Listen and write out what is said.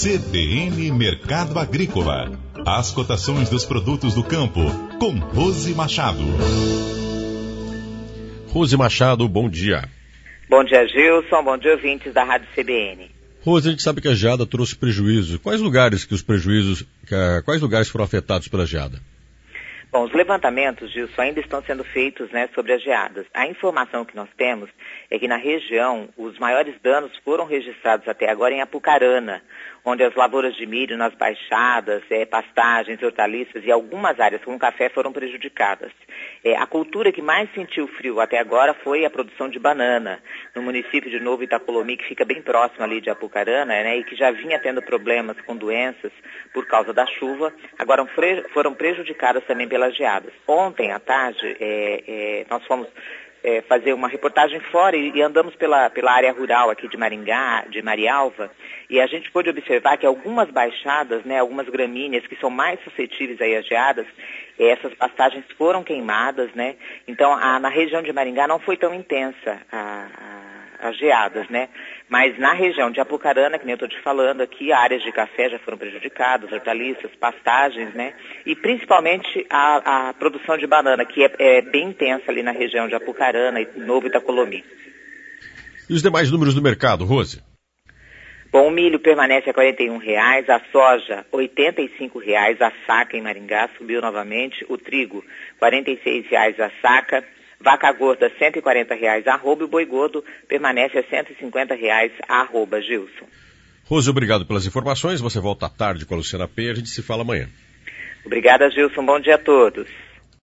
CBN Mercado Agrícola. As cotações dos produtos do campo, com Rose Machado. Rose Machado, bom dia. Bom dia, Gilson. Bom dia, ouvintes da Rádio CBN. Rose, a gente sabe que a geada trouxe prejuízo. Quais lugares foram afetados pela geada? Bom, os levantamentos, Gilson, ainda estão sendo feitos, sobre as geadas. A informação que nós temos é que na região os maiores danos foram registrados até agora em Apucarana, onde as lavouras de milho nas baixadas, pastagens, hortaliças e algumas áreas com café foram prejudicadas. A cultura que mais sentiu frio até agora foi a produção de banana, no município de Novo Itacolomi, que fica bem próximo ali de Apucarana, e que já vinha tendo problemas com doenças por causa da chuva, agora foram prejudicadas também pelas geadas. Ontem à tarde, nós fomos fazer uma reportagem fora e andamos pela área rural aqui de Maringá, de Marialva, e a gente pôde observar que algumas baixadas, algumas gramíneas que são mais suscetíveis aí às geadas, essas pastagens foram queimadas, Então, na região de Maringá não foi tão intensa as geadas, Mas na região de Apucarana, que nem eu estou te falando aqui, áreas de café já foram prejudicadas, hortaliças, pastagens, E principalmente a produção de banana, que é bem intensa ali na região de Apucarana e Novo Itacolomi. E os demais números do mercado, Rose? Bom, o milho permanece a R$ 41,00, a soja R$ 85,00 a saca em Maringá, subiu novamente, o trigo R$ 46,00 a saca, vaca gorda R$ 140,00 a arroba e o boi gordo permanece a R$ 150,00 a arroba, Gilson. Rose, obrigado pelas informações, você volta à tarde com a Luciana P, a gente se fala amanhã. Obrigada, Gilson, bom dia a todos.